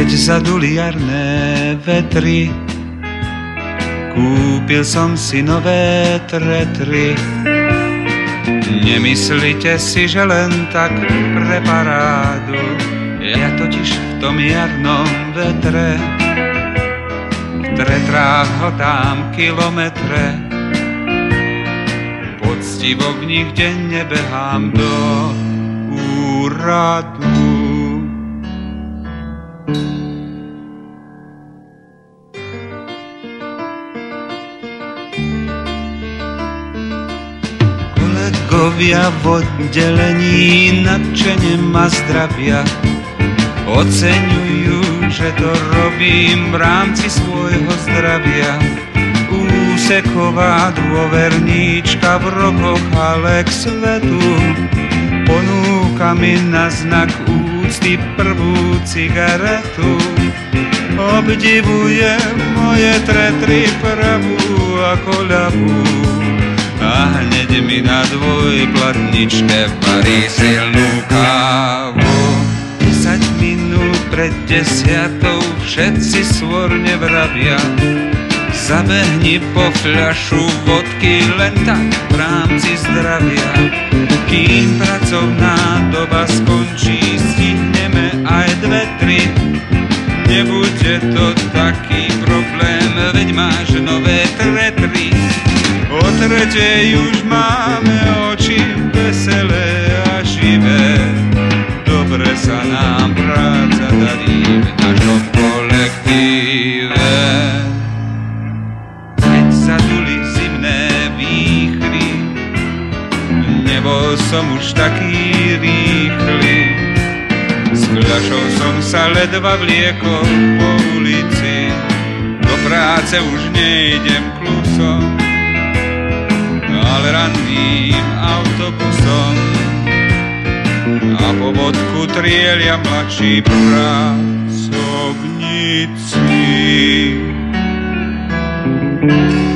Keď zaduli jarné vetry, kúpil som si nové tretry. Nemyslite si, že len tak pre parádu, ja totiž v tom jarnom vetre v tretrách hltám kilometre. Poctivo v nich denne behám do úradu. Kolegovia v oddelení nadšene ma zdravia, oceňujú, že to robím v rámci svojho zdravia. Úseková dôverníčka v rokoch ale k svetu ponúka mi na znak úcty prvú cigaretu. Obdivuje moje tretry pravú ako ľavú a hneď mi na dvojplatničke varí silnú kávu. 10 minút pred 10 všetci svorne vravia, zabehni po fľašu vodky len tak v rámci zdravia. Kým pracovná doba skončí, stihneme aj 2-3. Nebude to taký problém, veď máš nové tretry. O tretej už máme oči veselé a živé. Dobre sa nám práca darí v našom kolektíve. Keď zaduli zimné výchry, nebol som už taký rýchly. S fľašou som sa ledva vliekol po ulici, do práce už nejdem klusom, ale ranným autobusom. A po vodku trielia mladší pracovníci.